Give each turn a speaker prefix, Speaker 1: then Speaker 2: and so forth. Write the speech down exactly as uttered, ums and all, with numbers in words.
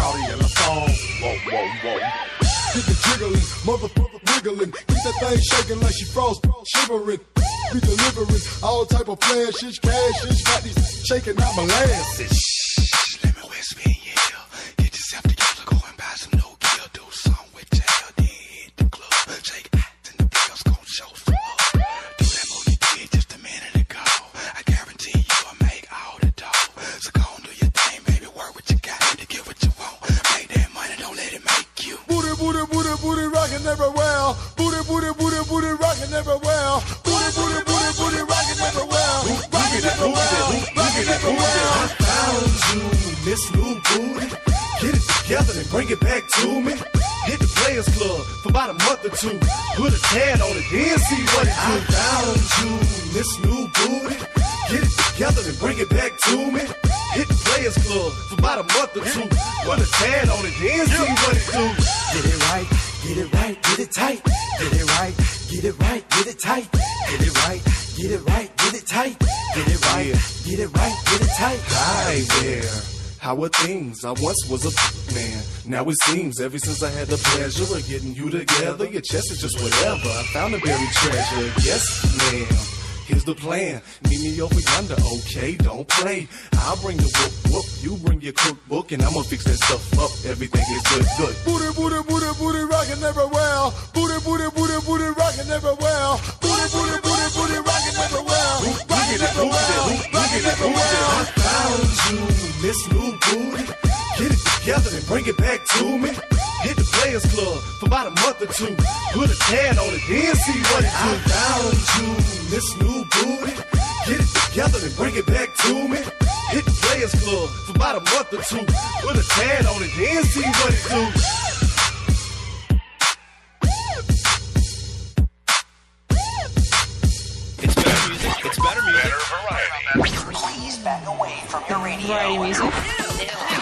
Speaker 1: shawty in a song. Whoa, whoa, whoa.
Speaker 2: Get the jiggling, motherfucker wiggling. Keep that thing shaking like she frost, shivering. We delivering all type of flashes, cashes. Got these shaking out molasses.
Speaker 3: Shh, let me whisper in your ear. Get yourself together, go and buy some no gear. Do something with your hair, then hit the club. Shake ass and the bills gon' show some love. Do that move you did just a minute ago. I guarantee you will make all the dough. So go and do your thing, baby. Work what you got to get what you want. Make that money, don't let it make you.
Speaker 2: Booty, booty, booty, booty, rockin' everywhere. Booty, booty, booty, booty, rockin' everywhere. Booty, booty, booty, booty, rockin' everywhere. Rockin' everywhere, rockin' everywhere.
Speaker 4: I found you, Miss New Booty. Get it together and bring it back to me. Hit the Players Club for about a month or two. Put a tad on it, then see what it do. I found you, Miss New Booty. Get it together and bring it back to me. Hit the Players Club for about a month or two. Put a tad on it, then see what it do.
Speaker 5: Get it right, get it right, get it tight. Get it right, get it right, get it tight. Get it right, get it right, get it tight. Get it right, get it right, get it tight.
Speaker 4: Hi there. How are things? I once was a man. Now it seems ever since I had the pleasure of getting you together, your chest is just whatever. I found a buried treasure. Yes, ma'am. Here's the plan. Meet me over yonder, okay? Don't play. I'll bring the whoop whoop. You bring your cookbook and I'ma fix that stuff up. Everything is good, good.
Speaker 2: Booty, booty, booty, booty, rockin' everywhere. Booty, booty, booty, booty, rockin' everywhere. Booty, booty, booty, booty, rockin' everywhere. Rockin' everywhere, rockin' everywhere.
Speaker 4: I found you, Miss New Booty. Get it together and bring it back to me. Hit the Players Club for about a month or two. Put a tad on it, then see what it do. I found you, Miss New Booty. Get it together and bring it back to me. Hit the Players Club for about a month or two. Put a tad on it, then see what it do.
Speaker 6: It's better music. It's better music.
Speaker 7: Please back away from your radio.
Speaker 6: Variety music.